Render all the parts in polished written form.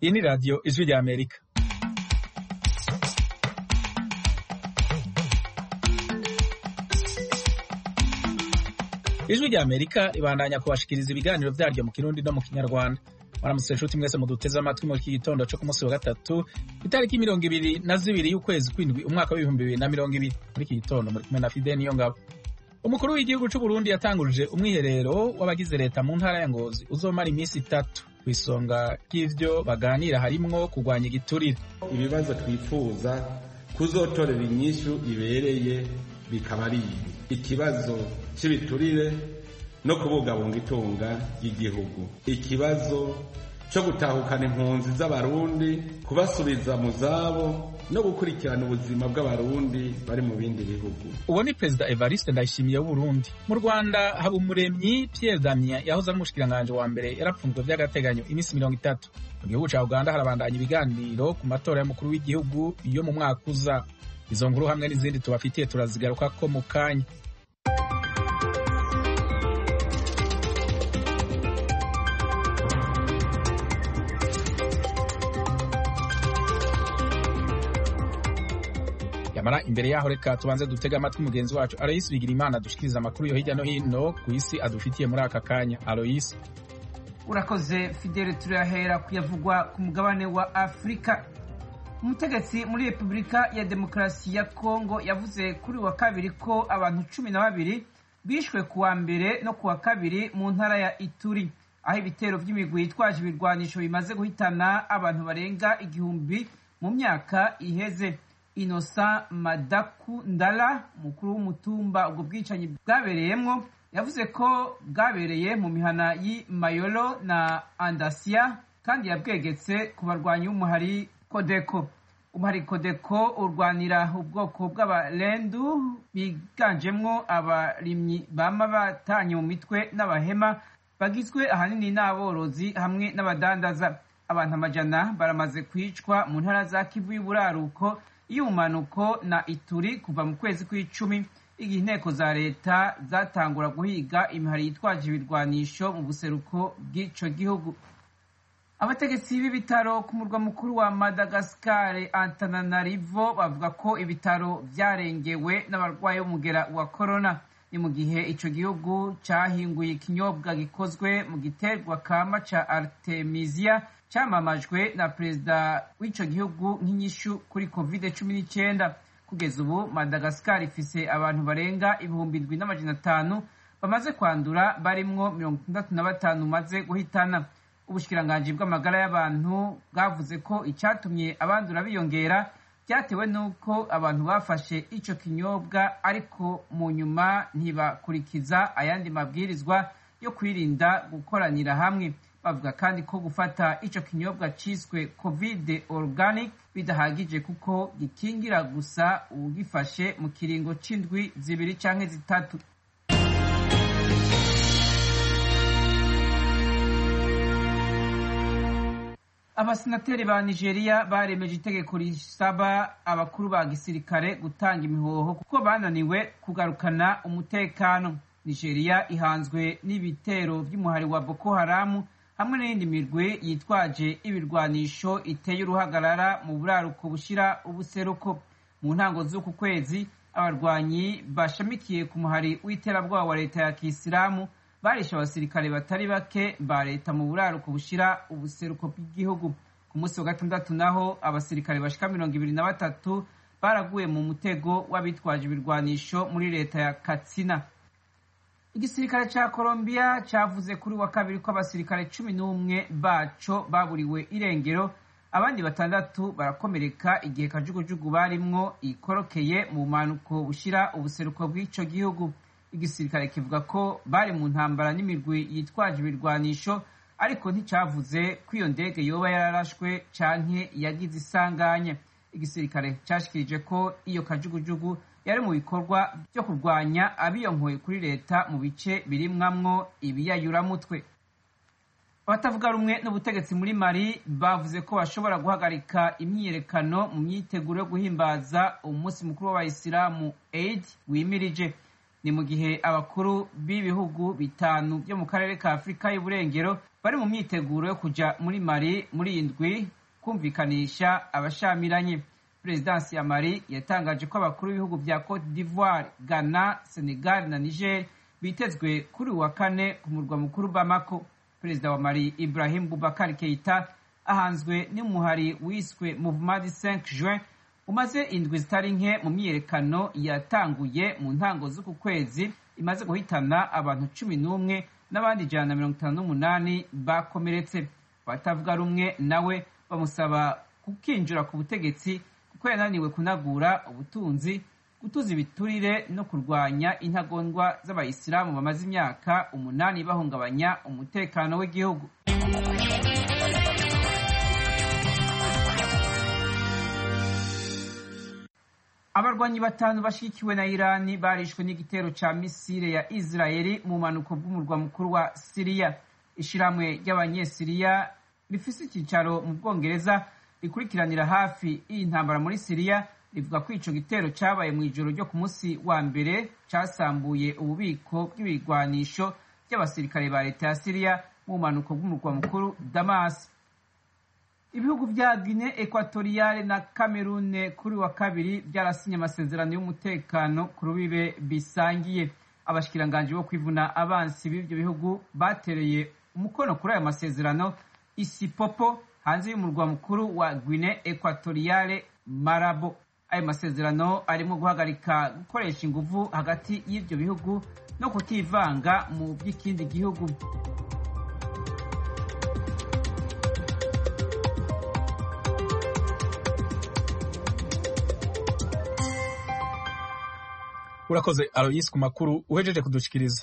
Iyi ni radiyo Ijwi ry'Amerika. Ijwi ry'Amerika ribandanya kubashikiriza ibiganiro vyaryo mu Kirundi no mu Kinyarwanda. Mwaramutse nshuti mwese muduteze amatwi muri iki gitondo co ku munsi wa gatatu itariki 22 y'ukwezi kw'indwi umwaka w'2020. Muri iki gitondo muri kumwe na Fidel Niyongabo. Umukuru w'igihugu c'u Burundi yatangurije umwiherero w'abagize leta mu ntara ya Ngozi uzomara iminsi 3. Kw'isonga ry'ivyo baganira harimwo kurwanya igiturire. Ibibazo twifuza kuzotorera inyishu ibereye bikaba ari ikibazo cy'ibiturire no kubungabunga itunga ry'igihugu, ikibazo cyo gutahukana impunzi z'abarundi, kubasubiza mu zabo no gukurikirana ubuzima bw'abarundi bari mu bindi bihugu. Uwo ni Perezida Evariste Ndayishimiye w'Uburundi. Mu Rwanda Habumuremyi Pierre Damien yahoze ari umushikiranganje wa mbere yarapfunzwe vy'agateganyo iminsi 30. Mu gihugu ca Uganda harabandanya ibiganiro ku matora y'umukuru w'igihugu yo mu mwaka uza. Izo nkuru hamwe n'izindi tubafitiye turazigarukako mu kanya. Yamara imbere yaho reka tubanze dutega amatwi mugenzi wacu Aloysi Bigirimana dushikiriza amakuru yo hirya no hino ku isi adufitiye muri aka kanya. Aloysi. Urakoze Fidel, turahera kuyavugwa ku mugabane wa Afrika. Umutegetsi muri Repubulika ya Demokarasi ya Kongo yavuze kuri wa kabiri ko abantu 12 bishwe kuwa mbere no kuwa kabiri mu ntara ya Ituri, aho ibitero vy'imigwi yitwaje ibirwanisho bimaze guhitana abantu barenga 1000 mu myaka iheze. Innocent Madaku Ndala, mukuru w'umutumba ubwo bwicanyi bwabereyemwo, yavuze ko bwabereye mu mihana y'i Mayolo na Andasia kandi yabwegetse ku barwanyi b'umuhari Kodeko. Umuhari Kodeko urwanira ubwoko bw'abalendu biganjemwo abarimyi bama batanye mu mitwe n'abahema bagizwe ahanini n'aborozi hamwe n'abadandaza. Abantu amajana baramaze kwicwa mu ntara za Kivu y'Uburaruko, y'umanuko na Ituri kuva mu kwezi kw'icumi, igihe inteko za leta zatangura guhiga imihari yitwaje ibirwanisho mu buseruko bw'ico gihugu. Abategetsi b'ibitaro ku murwa mukuru wa Madagascar Antananarivo bavuga ko ibitaro vyarengewe n'abarwayi b'umugera wa corona. Ni mu gihe ico gihugu cahinguye ikinyobwa gikozwe mu giterwa kama ca Artemisia camamajwe na perezida w'ico gihugu nk'inyishu kuri COVID-19. Kugeza ubu Madagascar ifise abantu barenga 7,500 bamaze kwandura, barimwo 65 maze guhitana. Ubushikiranganji bw'amagara y'abantu bwavuze ko icyatumye abandura biyongera byatewe nuko abantu bafashe ico kinyobwa ariko mu nyuma ntibakurikiza ayandi mabwirizwa yo kwirinda gukoranira hamwe. Bavuga kandi ko gufata ico kinyobwa ciswe Covid Organic bidahagije kuko gikingira gusa ugifashe mu kiringo c'indwi 2 canke 3. Abasenateri ba Nigeria baremeje itegeko risaba abakuru ba gisirikare gutanga imihoho kuko bananiwe kugarukana umutekano. Nigeria ihanzwe n'ibitero vy'umuhari wa Boko Haram hamwe n'indi mirwi yitwaje ibirwanisho iteye uruhagarara mu buraruko bushira ubuseruko. Mu ntango z'uku kwezi abarwanyi bashamikiye ku muhari w'iterabwoba wa leta ya Kisilamu barisha abasirikare batari bake ba leta mu buraruko bushira ubuseruko bw'igihugu. Ku munsi wa gatandatu naho abasirikare bashika 23 baraguye mu mutego w'abitwaje ibirwanisho muri leta ya Katsina. Igisirikare ca Colombia cavuze kuri wa kabiri ko abasirikare 11 baco baburiwe irengero, abandi 6 barakomereka igihe kajugujugu barimwo ikorokeye mu manuko bushira ubuseruko bw'ico gihugu. Igisirikare kivuga ko bari mu ntambara n'imirwi yitwaje ibirwanisho, ariko nticavuze ko iyo ndege yoba yararashwe canke yagize isanganya. Igisirikare cashikirije ko iyo kajugujugu yari mu bikorwa byo kurwanya abiyonkoye kuri leta mu bice birimwamwo ibiyayuramutwe. Abatavuga rumwe n'ubutegetsi muri Mali bavuze ko bashobora guhagarika imyiyerekano mu myiteguro yo guhimbaza umunsi mukuru w'Abayisilamu Eid wimirije. Ni mu gihe abakuru b'ibihugu 5 byo mu karere ka Afrika y'Uburengero bari mu myiteguro yo kuja muri Mali muri indwi kumvikanisha abashamiranye. Perezidansi ya Mali yatangaje ko abakuru b'ibihugu vya Cote d'Ivoire, Ghana, Senegal na Niger bitezwe kuri wa kane ku murwa mukuru Bamako. Perezida wa Mali Ibrahim Boubacar Keita ahanzwe n'umuhari wiswe Mouvement du 5 Juin umaze indwi zitari nke mu myiyerekano yatanguye mu ntango z'uku kwezi imaze guhitana abantu 11 n'abandi 158 bakomeretse. Batavuga rumwe nawe bamusaba kukinjura ku butegetsi kuko yananiwe kunagura ubutunzi, gutuza ibiturire no kurwanya intagondwa z'abayisilamu bamaze imyaka 8 bahungabanya umutekano w'igihugu. Abarwanyi batanu bashikiwe na Irani barishwe n'igitero ca misile ya Israeli mu manuko bw'umurwa mukuru wa Syria. Ishiramwe ry'abanyesiriya rifise icyicaro mu Bwongereza rikurikiranira hafi y'intambara muri Syria rivuga ko ico gitero cabaye mu ijoro ryo ku munsi wa mbere casambuye ububiko bw'ibigwanisho by'abasirikare ba leta ya Syria mu manuko bw'umurwa mukuru Damas. Ibihugu vya Guinea Equatoriale na Cameroon kuri wa kabiri byarasinye amasezerano y'umutekano ku rubibe bisangiye. Abashikiranganje bo kwivuna abansi b'ivyo bihugu batereye umukono kuri aya masezerano Isipopo hanze y'umurwa mukuru wa Guinea Equatoriale Malabo. Ayo masezerano arimo guhagarika gukoresha inguvu hagati y'ivyo bihugu no kutivanga mu by'ikindi gihugu. Urakoze Aloyes ku makuru uhejeje kudushikiriza.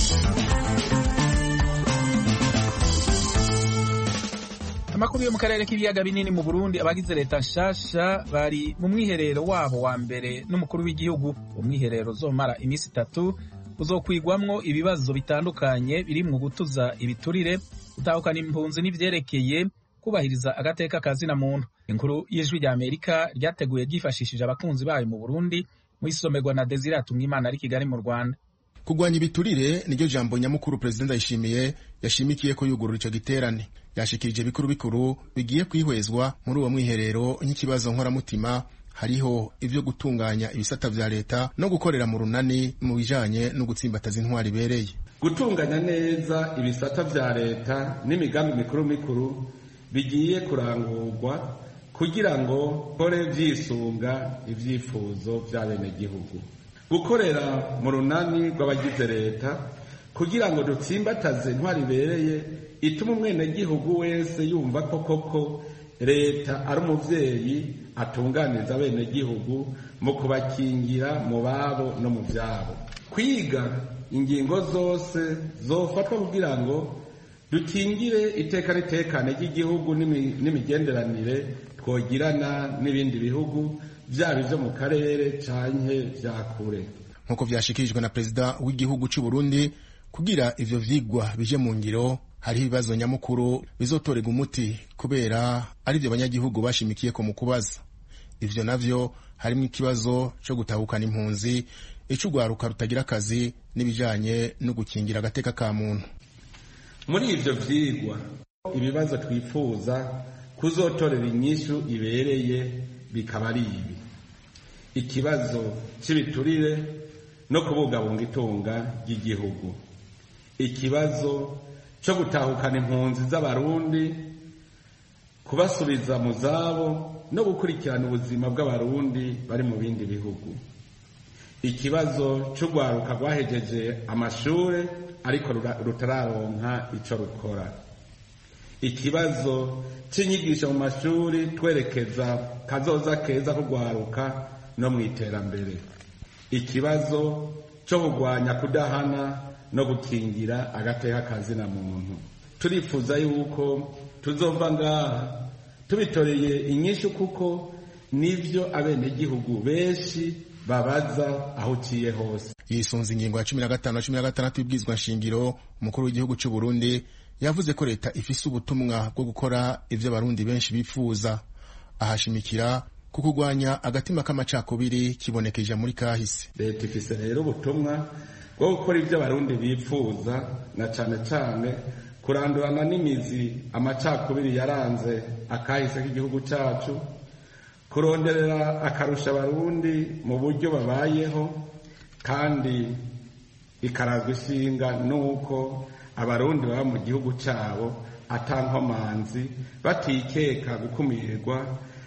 Amakuru yo mu karere k'ibiyaga binini mu Burundi, abagize leta nshasha bari mu mwiherero wabo wa mbere n'umukuru w'igihugu. Umwiherero uzomara imisi 3 uzokwigwamwo ibibazo bitandukanye birimwo gutuza ibiturire, gutahukana impunzi n'ivyerekeye kubahiriza agateka kazina muntu. Inkuru y'ijwi rya Amerika ryateguye ryifashishije abakunzi bayo mu Burundi mwisomerwa na Desire Atungimana ari Kigali mu Rwanda. Kugwanya ibiturire niryo jambo nyamukuru President Ndayishimiye yashimikiye ko yugurura ico giterane. Yashikirije bikuru bigiye kwihwezwa muri uwo mwiherero nk'ikibazo nkoramutima, hariho ivyo gutunganya ibisata vya leta no gukorera mu runani mu bijanye no gutsimbataza intwari bereye. Gutunganya neza ibisata vya leta n'imigambi mikuru bigiye kurangurwa kugira ngo kore vyisunga ivyifuzo vy'abenegihugu. Gukorera mu runani rw'abagize leta kugira ngo dutsimbataze intwari bereye ituma umwenegihugu wese yumva ko koko leta ari umuvyeyi atunganiza abenegihugu mu kubakingira mu babo no mu vyabo. Kwiga ingingo zose zofatwa kugira ngo dukingire iteka n'itekane ry'igihugu n'imigenderanire twogirana n'ibindi bihugu vyaba ivyo mu karere canke vya kure. Nkuko vyashikirijwe na Perezida w'igihugu c'u Burundi, kugira ivyo vyigwa bije mu ngiro hari ibibazo nyamukuru bizotorega umuti kubera ari vyo abanyagihugu bashimikiye ko mu kubaza. Ivyo navyo harimo ikibazo co gutahukana impunzi, icugwaruka rutagira akazi n'ibijanye no gukingira agateka ka muntu. Muri ivyo vyigwa ibibazo twifuza kuzotorera inyishu ibereye bikaba ari ibi: ikibazo cy'ibiturire no kubungabunga itunga ry'igihugu, ikibazo cyo gutahukana impunzi z'abarundi, kubasubiza mu zabo no gukurikirana ubuzima bw'abarundi bari mu bindi bihugu, ikibazo cyo gwaruka rwahejeje amashure ariko rutararonka ico rukora, ikibazo c'inyigisho mu mashuri twerekeza kazoza keza kugwaruka no mwiterambere, ikibazo cyo kugwanya kudahana no gukingira agateka kazina muntu. Turifuza yuko tuzova ngaha tubitoreye inyishu kuko nivyo abenegihugu benshi babaza aho uciye hose. Yisunze ingingo ya 15 na 16 y'ibwizwa nshingiro, umukuru w'igihugu c'u Burundi yavuze ko leta ifise ubutumwa bwo gukora ivyo abarundi benshi bifuza. Ahashimikira kukugwanya agatima k'amacakubiri kibonekeje muri kahise. Leta ifise rero ubutumwa bwo gukora ivyo abarundi bifuza, na cane cane kurandurana n'imizi amacakubiri yaranze akahise k'igihugu cyacu, kuronderera akarusha abarundi mu buryo babayeho, kandi ikarazwa ishinga n'uko abarundi baba mu gihugu cyabo atankomanzi, batikeka gukumirwa,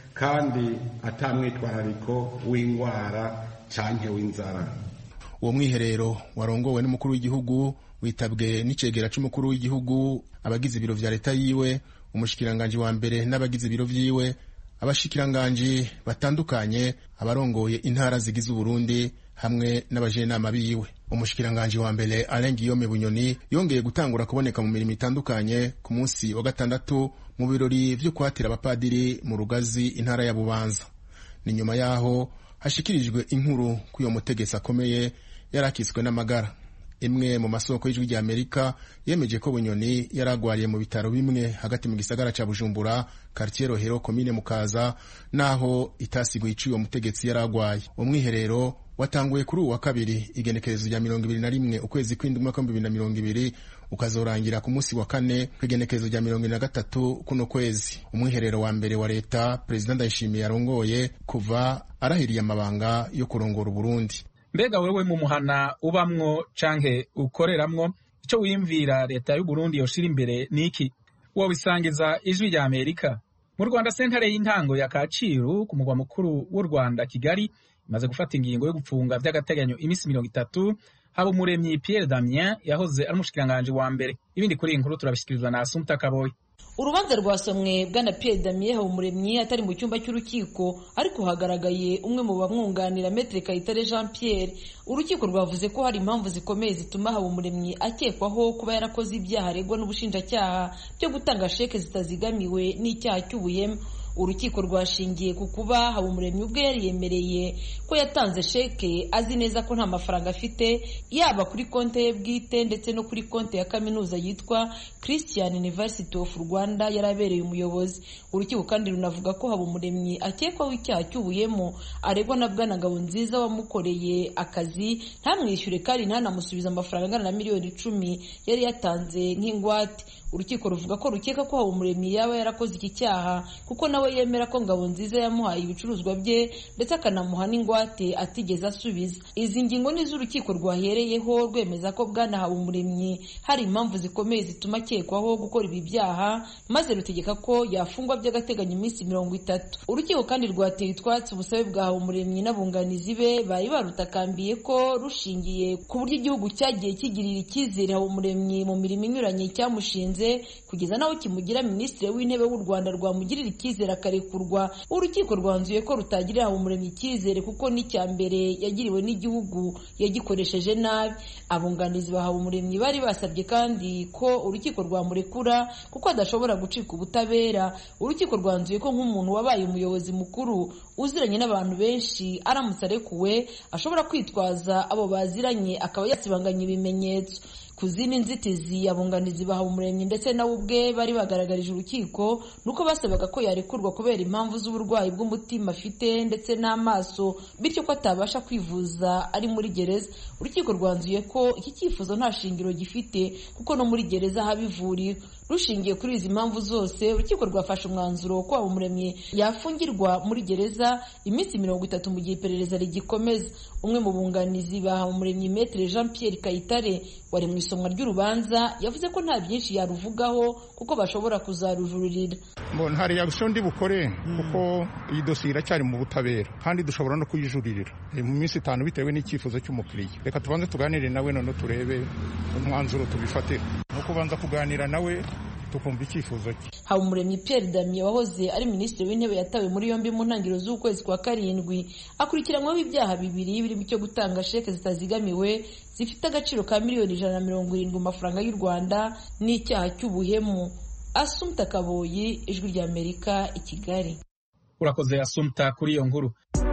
kandi atamwitwarariko w'indwara canke w'inzara. Uwo mwiherero warongowe n'umukuru w'igihugu witabwe n'icegera c'umukuru w'igihugu, abagize ibiro vya leta yiwe, umushikiranganje wa mbere n'abagize ibiro vyiwe, abashikiranganje batandukanye, abarongoye intara zigize Uburundi hamwe n'abajenama biwe. Umushikiranganje wa mbere Alain Guillaume Bunyoni yongeye gutangura kuboneka mu mirimo itandukanye ku munsi wa gatandatu mu birori vyo kwatira abapadiri mu Rugazi, intara ya Bubanza. Ni nyuma yaho hashikirijwe inkuru k'uyo mutegetsi akomeye yarakiswe n'amagara. Imwe mu masoko y'ijwi rya Amerika yemeje ko Bunyoni yaragwariye mu bitaro bimwe hagati mu gisagara ca Bujumbura, quartier Rohero, komine Mukaza, naho itasiguye ico uyo mutegetsi yaragwaye. Umwiherero watanguye kuri uwa kabiri igenekerezo rya 21 ukwezi kw'indwi mwaka 2020 ukazorangira ku munsi wa kane kwigenekerezo rya 23 kuno kwezi. Umwiherero wa mbere wa leta President Ndayishimiye yarongoye kuva arahiriye amabanga yo kurongora Burundi. Mbega wewe mu muhana ubamwo canke ukoreramwo, ico wiyumvira leta y'u Burundi yoshira imbere niki? Wo bisangiza ijwi rya Amerika. Mu Rwanda, sentare y'intango ya Kacyiru ku mugwa mukuru w'u Rwanda Kigali imaze gufata ingingo yo gupfunga by'agateganyo imisi 30 Habumuremyi Pierre Damien yahoze ari umushikiranganje wa mbere. Ibindi kuri iyi nkuru turabishikirizwa na Assumpta Kaboyi. Urubanza rwasomwe bwana Pierre Damien Habumuremyi atari mu cyumba cy'urukiko, ariko hagaragaye umwe mu bamwunganira Maître Kayitare Jean Pierre. Urukiko rwavuze ko hari impamvu zikomeye zituma Habumuremyi akekwaho kuba yarakoze ibyaha aregwa n'ubushinjacyaha byo gutanga sheke zitazigamiwe n'icyaha cy'ubuhemu. Urukiko rwashingiye ku kuba Habumuremyi ubwe yari yemereye ko yatanze sheke azi neza ko nta mafaranga afite, yaba kuri konte ye bwite ndetse no kuri konte ya kaminuza yitwa Christian University of Rwanda yarabereye umuyobozi. Urukiko kandi runavuga ko Habumuremyi akekwaho icyaha cy'ubuhemu aregwa na bwana Ngabonziza wamukoreye akazi ntamwishyure kandi ntanamusubiza amafaranga angana na miliyoni 10 yari yatanze nk'ingwate. Urukiko ruvuga ko rukeka ko Habumuremyi yaba yarakoze iki cyaha kuko nawe yemera ko Ngabonziza yamuhaye ibicuruzwa bye ndetse akanamuha n'ingwate atigeze asubiza. Izi ngingo ni z'urukiko rwahereyeho rwemeza ko bwana Habumuremyi hari impamvu zikomeye zituma akekwaho gukora ibi byaha, maze rutegeka ko yafungwa by'agateganyo iminsi 30. Urukiko kandi rwateye utwatsi ubusabe bwa Habumuremyi n'abunganizi be bari barutakambiye ko rushingiye ku buryo igihugu cyagiye kigirira icyizere Habumuremyi mu mirimo inyuranye cyamushinze kugeza naho kimugira minisitiri w'intebe w'u Rwanda rwamugirira icyizere akarekurwa. Urukiko rwanzuye ko rutagirira Habumuremyi icyizere kuko n'icya mbere yagiriwe n'igihugu yagikoresheje nabi. Abunganizi ba Habumuremyi bari basabye kandi ko urukiko rwamurekura kuko adashobora gucika ubutabera. Urukiko rwanzuye ko nk'umuntu wabaye umuyobozi mukuru uziranye n'abantu benshi aramutse arekuwe ashobora kwitwaza abo baziranye akaba yasibanganya ibimenyetso. Ku zindi nzitizi abunganizi ba Habumuremyi ndetse nawe ubwe bari bagaragarije urukiko nuko basabaga ko yarekurwa kubera impamvu z'uburwayi bw'umutima afite ndetse n'amaso, bityo ko atabasha kwivuza ari muri gereza. Urukiko rwanzuye ko iki cyifuzo nta shingiro gifite kuko no muri gereza habivurira. Rushingiye kuri izi mpamvu zose, urukiko rwafashe umwanzuro ko Habumuremyi yafungirwa muri gereza iminsi 30 mu gihe iperereza rigikomeza. Umwe mu bunganizi ba Habumuremyi Maître Jean Pierre Kayitare wari mu isomwa ry'urubanza yavuze ko nta byinshi yaruvugaho kuko bashobora kuzarujurira. Ntari yabisho ndi bukore kuko iyi dosiye iracyari mu butabera kandi dushobora no kuyijuririra mu minsi 5 bitewe n'icyifuzo cy'umukiriya. Reka tubanze tuganire nawe none turebe umwanzuro tubifatira no kubanza kuganira nawe tukumva icyifuzo cye. Habumuremyi Pierre Damien wahoze ari minisitiri w'intebe yatawe muri yombi mu ntangiriro z'ukwezi kwa 7 akurikiranyweho ibyaha bibiri birimo cyo gutanga sheke zitazigamiwe zifite agaciro ka miliyoni 170 mu mafaranga y'u Rwanda n'icyaha cy'ubuhemu. Assumpta Kaboyi, ijwi rya Amerika, i Kigali. Urakoze Assumpta kuri iyo nkuru.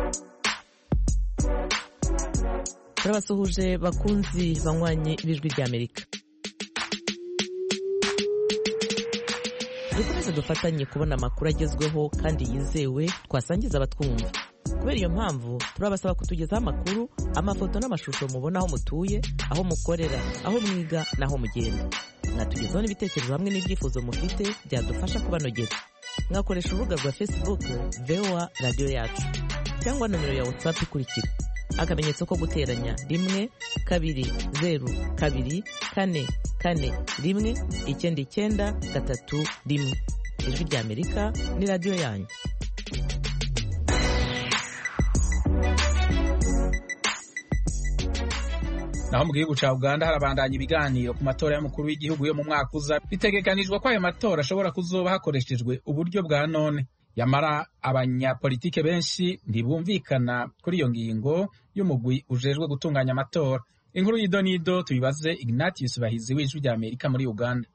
Turabasuhuje bakunzi banywanye b'ijwi rya Amerika. Dukomeze dufatanye kubona amakuru agezweho kandi yizewe twasangiza abatwumva. Kubera iyo mpamvu turabasaba kutugezaho amakuru, amafoto n'amashusho mubona aho mutuye, aho mukorera, aho mwiga n'aho mugenda. mwatugezaho n'ibitekerezo hamwe n'ibyifuzo mufite byadufasha kubanogera. Mwakoresha urubuga rwa Facebook VOA Radio Yacu cyangwa nomero ya WhatsApp ikurikira: akamenyetso ko guteranya 1 2 0 2 4 4 1 9 9 3 1. Ijwi ry'Amerika ni radio yanyu. Naho mu gihugu ca Uganda harabandanya ibiganiro ku matora y'umukuru w'igihugu yo mu mwaka uza. Bitegekanijwe ko ayo matora ashobora kuzoba hakoreshejwe uburyo bwa none. Yamara abanyapolitike benshi ntibumvikana kuri iyo ngingo y'umugwi ujejwe gutunganya amatora. Inkuru y'idonido tubibaze Ignatius Bahizi w'Ijwi ry'Amerika muri Uganda.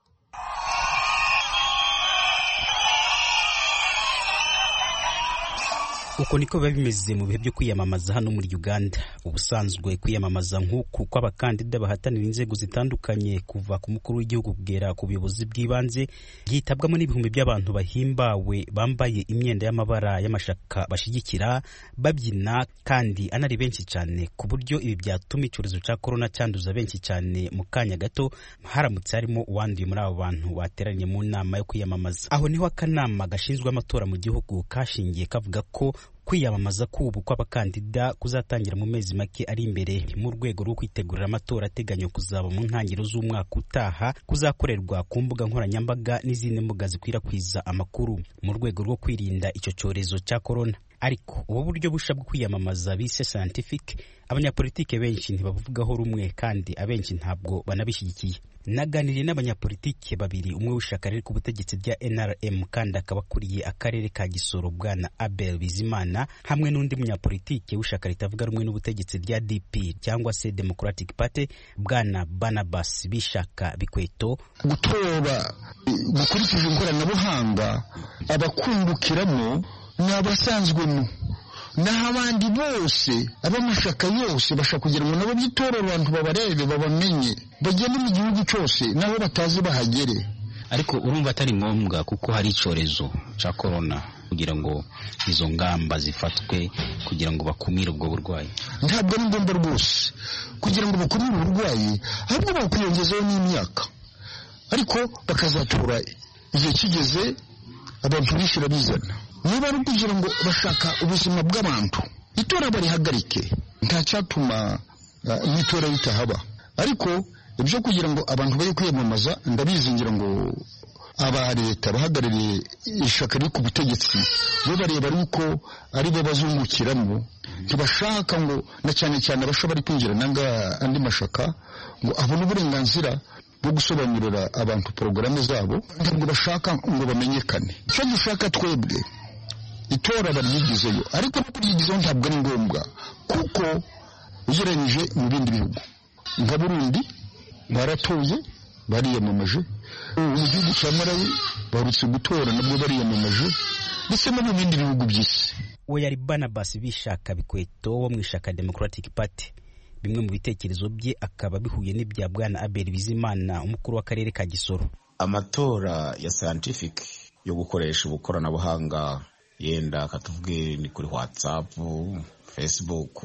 Uko niko biba bimeze mu bihe byo kwiyamamaza hano muri Uganda. Ubusanzwe kwiyamamaza nk'uku kw'abakandida bahatanira inzego zitandukanye kuva ku mukuru w'igihugu kugera ku buyobozi bw'ibanze byitabwamo n'ibihumbi by'abantu bahimbawe bambaye imyenda y'amabara y'amashaka bashigikira, babyina kandi anari benshi cyane, ku buryo ibi byatuma icyorezo cya corona cyanduza benshi cyane mu kanya gato haramutse harimo uwanduye muri abo bantu bateranye mu nama yo kwiyamamaza. Aho niho akanama gashinzwe amatora mu gihugu kashingiye kavuga ko kwiyamamaza k'ubu kw'abakandida kuzatangira mu mezi make ari imbere mu rwego rwo kwitegurira amatora ateganywa kuzaba mu ntangiriro z'umwaka utaha, kuzakorerwa ku mbuga nkoranyambaga n'izindi mbuga zikwirakwiza amakuru mu rwego rwo kwirinda icyo cyorezo cya corona. Ariko ubu buryo busha bwo kwiyamamaza bise scientific, abanyapolitike benshi ntibavugaho rumwe kandi abenshi ntabwo banabishyigikiye. Naganiriye n'abanyapolitike babiri, umwe w'ishyaka riri ku butegetsi rya NRM kandi akaba akuriye akarere ka Gisoro, bwana Abel Bizimana, hamwe n'undi munyapolitike w'ishyaka ritavuga rumwe n'ubutegetsi rya DP cyangwa se Democratic Party, bwana Barnabas Bishaka Bikweto. Gutora gukurikije ikoranabuhanga abakungukiramo ni abasanzwemo, naho abandi bose ab'amashaka yose bashaka kugira ngo nabo bitorere abantu babarebe babamenye bagende mu gihugu cyose naho batazi bahagere. Ariko urumva atari ngombwa kuko hari icyorezo cya corona kugira ngo izo ngamba zifatwe kugira ngo bakumire ubwo burwayi? Ntabwo ari ngombwa rwose kugira ngo bakumire uburwayi, ahubwo bakwiyongezaho n'imyaka, ariko bakazatora igihe kigeze abantu bishyura bizana. Niba ari kugira ngo bashaka ubuzima bw'abantu, itora barihagarike, nta cyatuma n'itora ritahaba. Ariko ibyo kugira ngo abantu bari kwiyamamaza, ndabizingira ngo aba leta bahagarariye ishaka riri ku butegetsi bo bareba yuko ari bo bazungukiramo, ntibashaka ngo na cyane cyane abashobora kwinjira nanga andi mashaka ngo abone uburenganzira bwo gusobanurira abantu porogaramu zabo, ntabwo bashaka ngo bamenyekane. Icyo dushaka twebwe itora baryigizeyo, ariko no kuryigizaho ntabwo ari ngombwa kuko ugereranyije mu bindi bihugu nka Burundi baratoye bariyamamaje, mu gihugu cya Malawi barutse gutora nabwo bariyamamaje, ndetse no mu bindi bihugu by'isi. We yari Barnabas Bishaka Bikweto wo mu ishaka Democratic Party. Bimwe mu bitekerezo bye akaba bihuye n'ibya bwana Abel Bizimana, umukuru w'akarere ka Gisoro. Amatora ya scientific yo gukoresha ubukoranabuhanga, yenda katuvuge ni kuri WhatsApp, Facebook,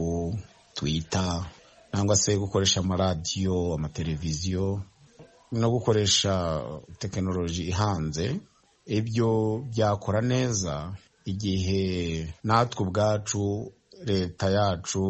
Twitter, nangwa se gukoresha amaradiyo, amateleviziyo no gukoresha tekinoloji ihanze, ibyo byakora neza igihe natwe ubwacu, leta yacu,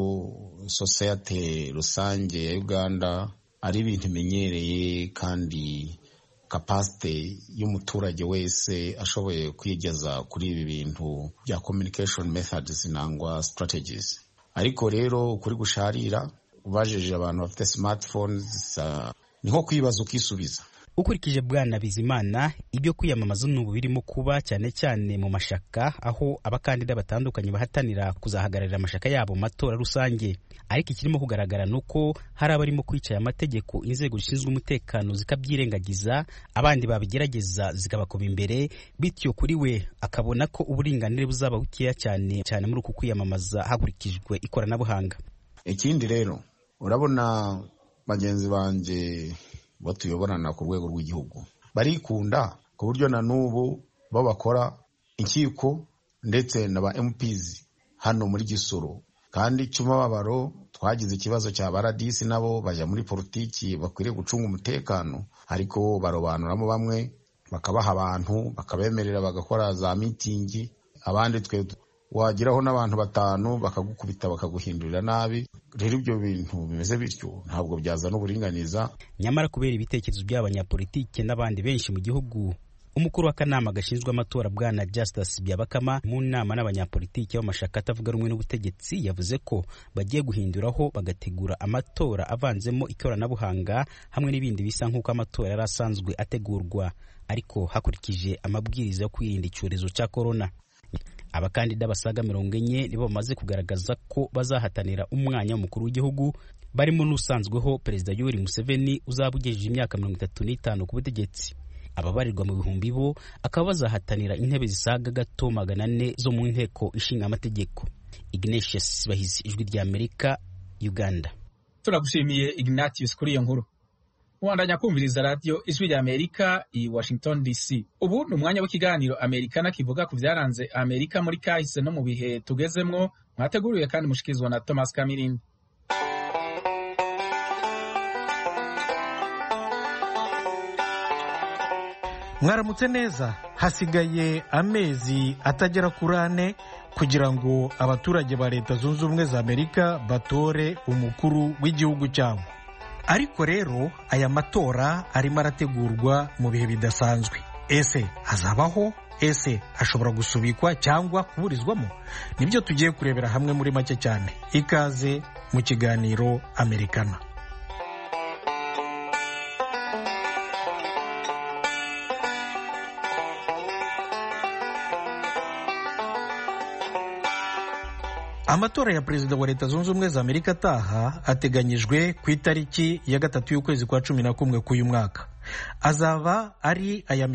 societe rusange ya Uganda ari ibintu imenyereye kandi capacity y'umuturage wese ashoboye kwigeza kuri ibi bintu bya communication methods nangwa strategies. Ariko rero kuri gusharira ubajeje abantu bafite smartphones niho kwibaza ukisubiza. Ukurikije bwana Bizimana, ibyo kwiyamamaza n'ubu birimo kuba cyane cyane mu mashaka, aho abakandida batandukanye bahatanira kuzahagararira amashaka yabo matora rusange. Ariko ikirimo kugaragara nuko hari abarimo kwicaye amategeko inzego zishinzwe umutekano zikabyirengagiza, abandi babigerageza zikabakoba imbere, bityo kuri we akabona ko uburinganire buzaba bukeya cyane cyane muri uku kwiyamamaza hakurikijwe ikoranabuhanga. Ikindi rero urabona bagenzi banje batuyoborana ku rwego rw'igihugu barikunda ku buryo na n'ubu babakora inkiko ndetse na ba MPs hano muri Gisoro kandi cy'umubabaro twagize ikibazo cya baradisi nabo bajya muri politiki bakwiriye gucunga umutekano, ariko barobanuramo bamwe bakabaha abantu bakabemerera bagakora za mitingi, abandi twe wagiraho n'abantu 5 bakagukubita bakaguhindurira nabi. Rero ibyo bintu bimeze bityo ntabwo byazana uburinganiza. Nyamara kubera ibitekerezo by'abanyapolitike n'abandi benshi mu gihugu, umukuru w'akanama gashinzwe amatora bwana Justus Byabakama mu nama n'abanyapolitike b'amashaka atavuga rumwe n'ubutegetsi yavuze ko bagiye guhinduraho bagategura amatora avanzemo ikoranabuhanga hamwe n'ibindi bisa nk'uko amatora yari asanzwe ategurwa, ariko hakurikije amabwiriza yo kwirinda icyorezo cya corona. Abakandida basaga 40 nibo bamaze kugaragaza ko bazahatanira umwanya w'umukuru w'igihugu, barimo n'usanzweho Perezida Yoweri Museveni uzabugejeje imyaka 35 ku butegetsi. Ababarirwa mu bihumbi bo akaba bazahatanira intebe zisaga gato 400 zo mu nteko ishinga amategeko. Ignatius Bahizi, Ijwi rya Amerika, Uganda. Turagushimiye Ignatius kuri iyo nkuru. Wandanya kumviriza radio Ijwi rya Amerika i Washington DC. Ubu ni umwanya w'ikiganiro Amerikana kivuga ku byaranze Amerika muri kahise no mu bihe tugezemwo, mwateguriwe kandi mushikizwa na Thomas Kamirindi. Mwaramutse neza. Hasigaye amezi atagera kuri 4 kugira ngo abaturage ba Leta Zunze Ubumwe za Amerika batore umukuru w'igihugu cyabo. Ariko rero aya matora arimo arategurwa mu bihe bidasanzwe. Ese azabaho? Ese ashobora gusubikwa cyangwa kuburizwamo? Nibyo tugiye kurebera hamwe muri make cyane. Ikaze mu kiganiro Amerikana. Amatora ya Perezida wa Leta Zunze Ubumwe za Amerika ataha ateganyijwe ku itariki ya 3 y'ukwezi kwa 11 k'uyu mwaka. Azaba ari aya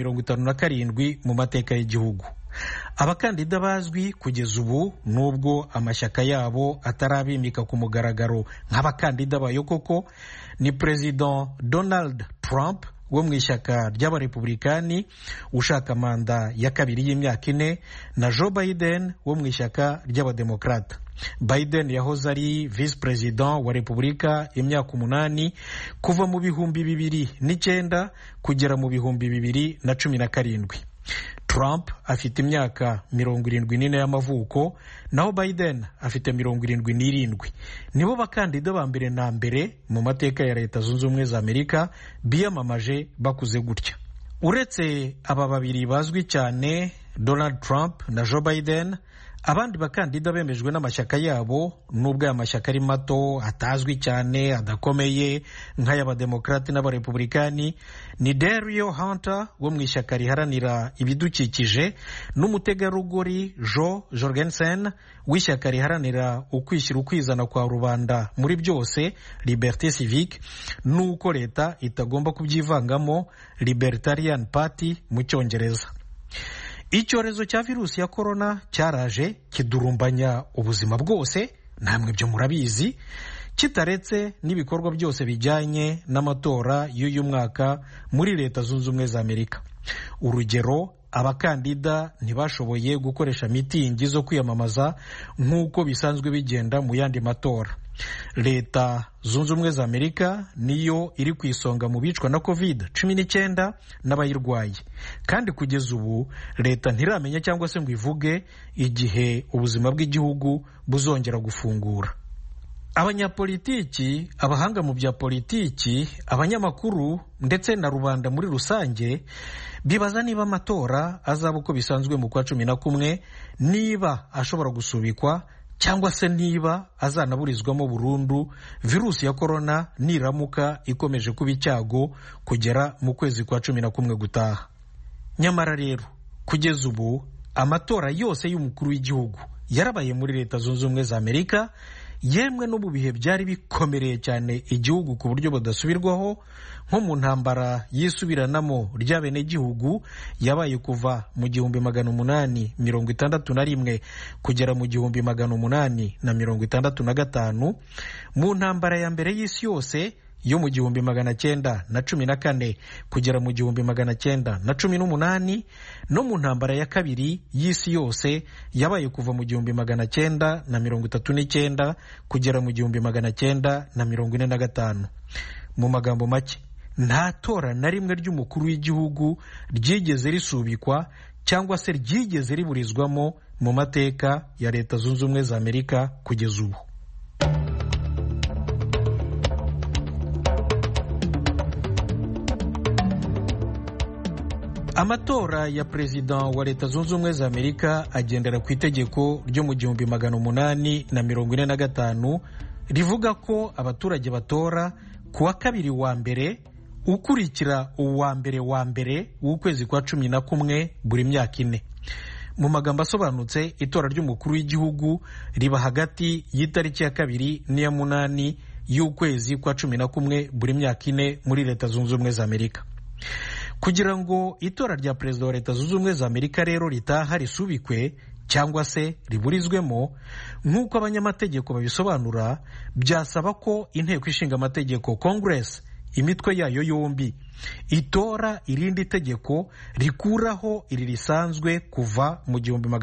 57 mu mateka y'igihugu. Abakandida bazwi kugeza ubu, nubwo amashyaka yabo atarabimika ku mugaragaro nk'abakandida bayo koko, ni President Donald Trump wo mu ishyaka ry'abarepublikani ushaka manda ya kabiri y'imyaka 4 na Joe Biden wo mu ishyaka ry'abademokrata. Biden yahoze ari vice president wa Repubulika imyaka 8 kuva mu bihumbi 2009 kugera mu bihumbi 2017. Trump afite imyaka 74 y'amavuko, naho Biden afite 77. Nibo bakandida ba mbere na mbere mu mateka ya Leta Zunze Ubumwe za Amerika biyamamaje bakuze gutya. Uretse aba babiri bazwi cyane, Donald Trump na Joe Biden, abandi bakandida bemejwe n'amashyaka yabo, nubwo aya mashyaka ari mato atazwi cyane adakomeye nk'ay'abademokrati n'abarepublikani, ni Dario Hunter wo mu ishyaka riharanira ibidukikije n'umutegarugori Joe Jorgensen w'ishyaka riharanira ukwishyira ukwizana kwa rubanda muri byose Liberté Civique, nuko leta itagomba kubyivangamo Libertarian Party mu Cyongereza. Icyorezo cya virusi ya corona cyaraje kidurumbanya ubuzima bwose, namwe byo murabizi, kitaretse n'ibikorwa byose bijyanye n'amatora y'uyu mwaka muri Leta Zunze Ubumwe za Amerika. Urugero, abakandida ntibashoboye gukoresha mitingi zo kwiyamamaza nk'uko bisanzwe bigenda mu yandi matora. Leta Zunze Ubumwe za Amerika niyo iri ku isonga mu bicwa na COVID-19 n'abayirwaye, kandi kugeza ubu leta ntiramenya cyangwa se ngo ivuge igihe ubuzima bw'igihugu buzongera gufungura. Abanyapolitiki, abahanga mu bya politiki, abanyamakuru ndetse na rubanda muri rusange bibaza niba amatora azaba uko bisanzwe mu kwa 11, niba ashobora gusubikwa cyangwa se niba azanaburizwamo burundu virusi ya corona niramuka ikomeje kuba icyago kugera mu kwezi kwa 11 gutaha. Nyamara rero kugeza ubu amatora yose y'umukuru w'igihugu yarabaye muri Leta Zunze Ubumwe za Amerika, yemwe no mu bihe byari bikomereye cyane igihugu ku buryo budasubirwaho, nko mu ntambara yisubiranamo ry'abenegihugu yabaye kuva mu 1861 kugera mu 1865, mu ntambara ya mbere y'isi yose yo mu 1914 kugera mu 1918 no mu ntambara ya kabiri y'isi yose yabaye kuva mu 1939 kugera mu 1945. Mu magambo make, nta tora na rimwe ry'umukuru w'igihugu ryigeze risubikwa cyangwa se ryigeze riburizwamo mu mateka ya Leta Zunze Ubumwe za Amerika kugeza ubu. Amatora ya perezida wa Leta Zunze Ubumwe za Amerika agendera ku itegeko ryo mu 1845 rivuga ko abaturage batora ku wa kabiri wa mbere ukurikira uwa mbere w'ukwezi kwa 11 buri myaka 4. Mu magambo asobanutse, itora ry'umukuru w'igihugu riba hagati y'itariki ya 2 n'iya 8 y'ukwezi kwa 11 buri myaka 4 muri Leta Zunze Ubumwe za Amerika. Kugira ngo itora rya perezida wa Leta Zunze Ubumwe za Amerika rero ritaha risubikwe cyangwa se riburizwemo, nk'uko abanyamategeko babisobanura, byasaba ko inteko ishinga amategeko Congress, imitwe yayo yombi, itora irindi tegeko rikuraho iri risanzwe kuva mu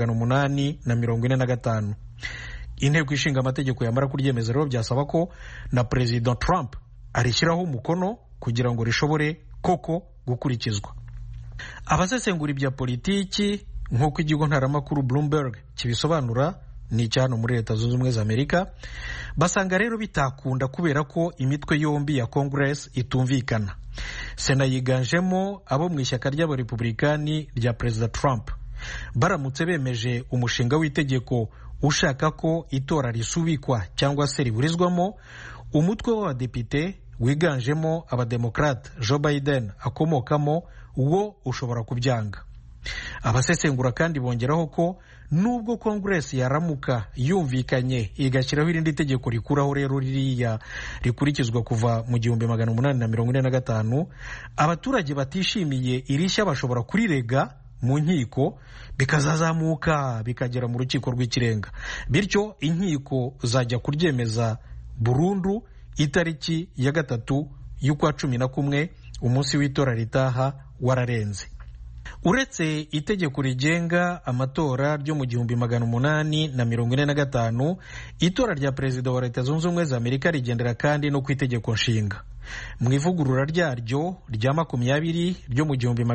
1845. Inteko ishinga amategeko yamara kuryemeza rero byasaba ko na President Trump arishyiraho umukono kugira ngo rishobore koko gukurikizwa. Abasesengura ibya politiki nk'uko ikigo ntaramakuru Bloomberg kibisobanura, ni cyano muri Leta Zunze Ubumwe za Amerika, basanga rero bitakunda kubera ko imitwe yombi ya Congress itumvikana. Sena yiganjemo abo mu ishyaka ry'abarepublikani rya Perezida Trump. Baramutse bemeje umushinga w'itegeko ushaka ko itora risubikwa cyangwa se riburizwamo, umutwe w'abadepite wiganjemo abademokrate Joe Biden akomokamo wo ushobora kubyanga. Abasesengura kandi bongeraho ko nubwo Congress yaramuka yumvikanye igashyiraho irindi tegeko rikuraho rero ririya rikurikizwa kuva mu 1845, abaturage batishimiye irishya bashobora kurirega mu nkiko, bikazazamuka bikagera mu rukiko rw'ikirenga, bityo inkiko zajya kuryemeza burundu itariki ya 3 y'ukwa 11 umunsi w'itora ritaha wararenze. Uretse itegeko rigenga amatora ryo mu 1845, itora rya perezida wa Leta Zunze Ubumwe za Amerika rigendera kandi no ku itegeko nshinga. Mu ivugurura ryaryo rya 20 ryo mu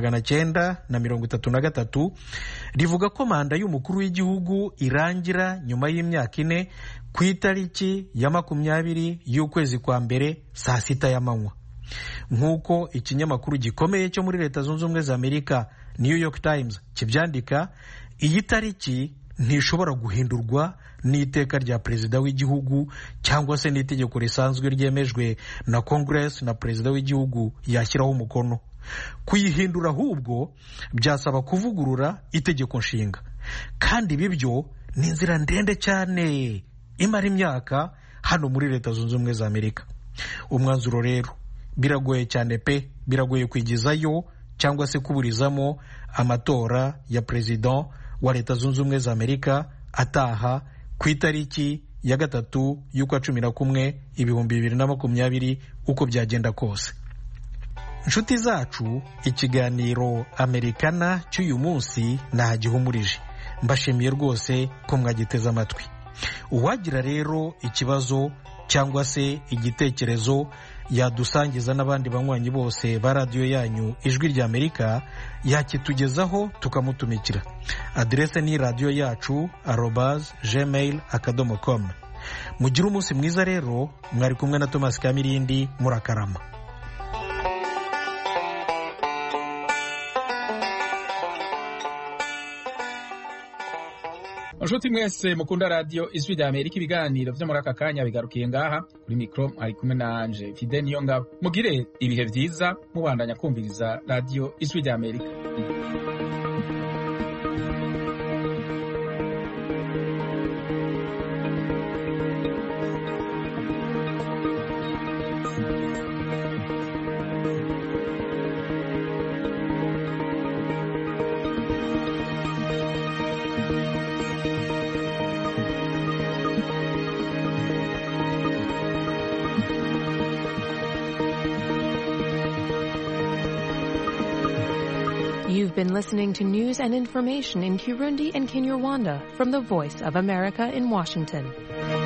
1933 rivuga ko manda y'umukuru w'igihugu irangira nyuma y'imyaka 4 ku itariki ya 20 y'ukwezi kwa mbere saa 6 y'amanywa. Nk'uko ikinyamakuru gikomeye cyo muri Leta Zunze Ubumwe za Amerika New York Times kibyandika, iyi tariki ntishobora guhindurwa n'iteka rya perezida w'igihugu cyangwa se n'itegeko risanzwe ryemejwe na Congress na perezida w'igihugu yashyiraho umukono. Kuyihindura ahubwo byasaba kuvugurura itegeko nshinga, kandi bibyo ni inzira ndende cyane imara imyaka hano muri Leta Zunze Ubumwe za Amerika. Umwanzuro rero biragoye cyane pe, biragoye kwigizayo cyangwa se kuburizamo amatora ya perezida wa Leta Zunze Ubumwe za Amerika ataha ku itariki ya 3 y'ukwa 11 2020 uko byagenda kose. Nshuti zacu, ikiganiro Amerikana cy'uyu munsi nahagihumurije. Mbashimiye rwose ko mwagiteze amatwi. Uwagira rero ikibazo cyangwa se igitekerezo yadusangiza n'abandi banywanyi bose ba radiyo yanyu Ijwi rya Amerika, yakitugezaho tukamutumikira. Adrese ni radiyo yacu @gmail.com. Mugire umunsi mwiza rero. Mwari kumwe na Thomas Kamirindi, murakarama. Nshuti mwese mukunda radio Ijwi rya Amerika, ibiganiro byo muri aka kanya bigarukiye ngaha. Kuri mikro ari kumwe nanje Fidel Niyongabo. Mugire ibihe byiza mubandanya kumviriza radio Ijwi rya Amerika. You've been listening to news and information in Kirundi and Kinyarwanda from the Voice of America in Washington.